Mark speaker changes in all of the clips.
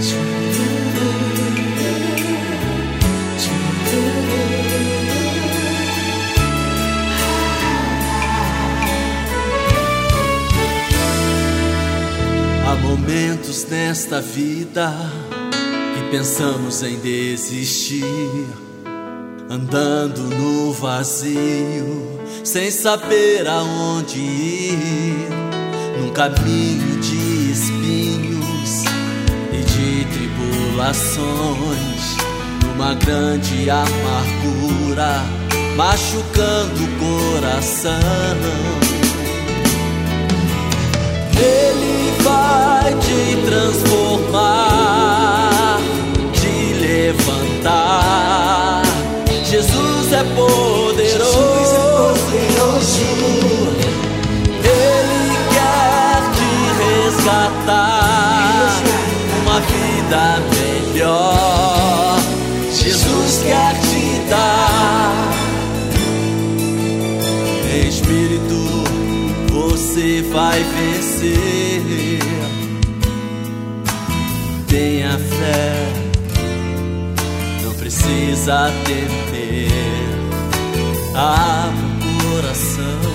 Speaker 1: Há momentos nesta vida que pensamos em desistir, andando no vazio, sem saber aonde ir, num caminho de espinhos e de tribulações, numa grande amargura, machucando o coração. Ele vai te transformar, te levantar. Jesus é poderoso. Ele quer te resgatar, uma vida melhor. Jesus quer te dar. Em espírito você vai vencer. Tenha fé, não precisa temer. Abra o coração,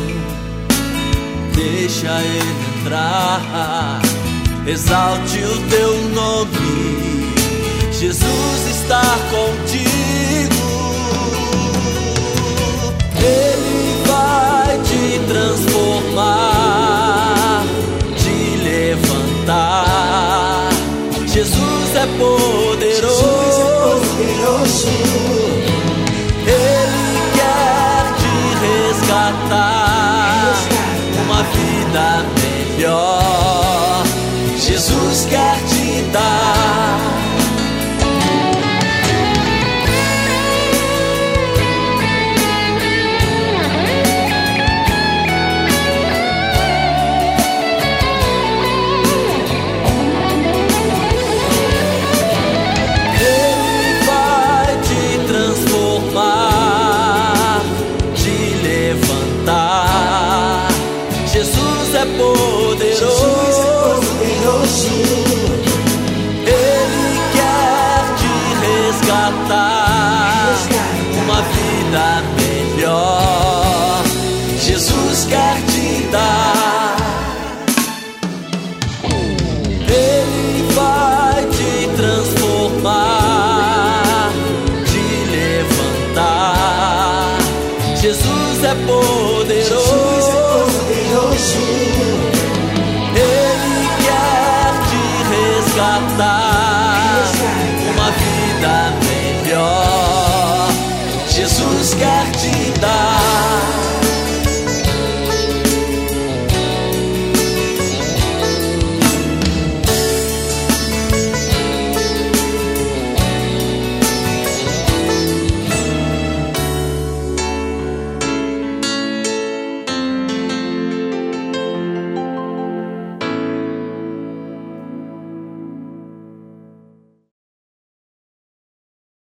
Speaker 1: deixa ele entrar. Exalte o teu nome, Jesus está contigo. Ele vai te transformar, te levantar. Jesus é poderoso. Ele quer te resgatar, uma vida melhor. Jesus quer te dar.